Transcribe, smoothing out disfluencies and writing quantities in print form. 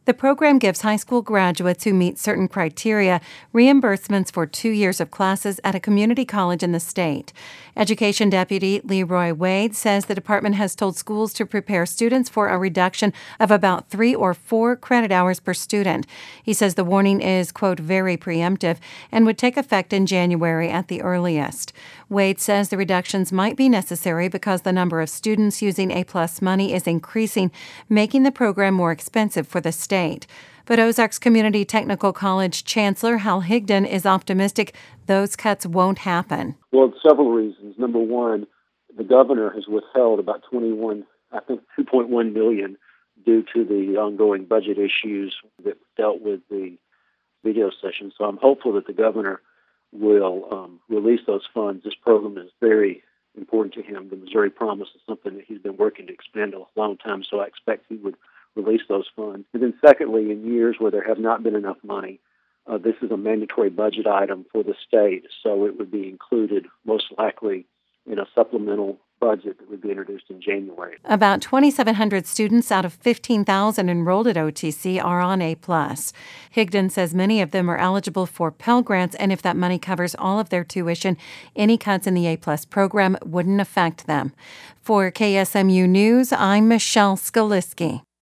The program gives high school graduates who meet certain criteria reimbursements for 2 years of classes at a community college in the state. Education Deputy Leroy Wade says the department has told schools to prepare students for a reduction of about 3 or 4 credit hours per student. He says the warning is, quote, very preemptive and would take effect in January at the earliest. Wade says the reductions might be necessary because the number of students using A-plus money is increasing, making the program more expensive for the state. But Ozarks Community Technical College Chancellor Hal Higdon is optimistic those cuts won't happen. Well, several reasons. Number one, the governor has withheld about $2.1 million due to the ongoing budget issues that dealt with the video session. So I'm hopeful that the governor will release those funds. This program is very important to him. The Missouri Promise is something that he's been working to expand a long time, so I expect he would release those funds. And then secondly, in years where there have not been enough money, this is a mandatory budget item for the state, so it would be included most likely in a supplemental budget that would be introduced in January. About 2,700 students out of 15,000 enrolled at OTC are on A+. Higdon says many of them are eligible for Pell Grants, and if that money covers all of their tuition, any cuts in the A+ program wouldn't affect them. For KSMU News, I'm Michelle Skaliski.